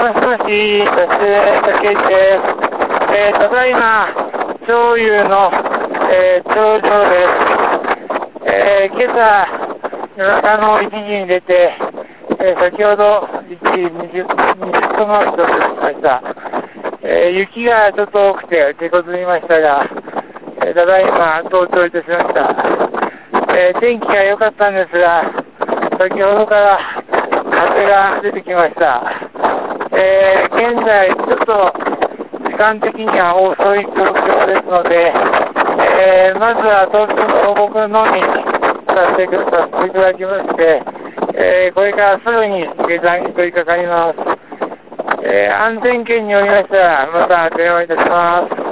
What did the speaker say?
もしもし、竹内です。ただいま、長遊の、頂上です。今朝、夜中の1時に出て、先ほど1時20分後に到着しました。雪がちょっと多くて手こずりましたが、ただいま到着いたしました。天気が良かったんですが、先ほどから風が出てきました。現在、ちょっと時間的には遅い状況ですので、まずは東北のみさせていただきまして、これからすぐに下山に取り掛かります。安全圏におりましたら、また電話いたします。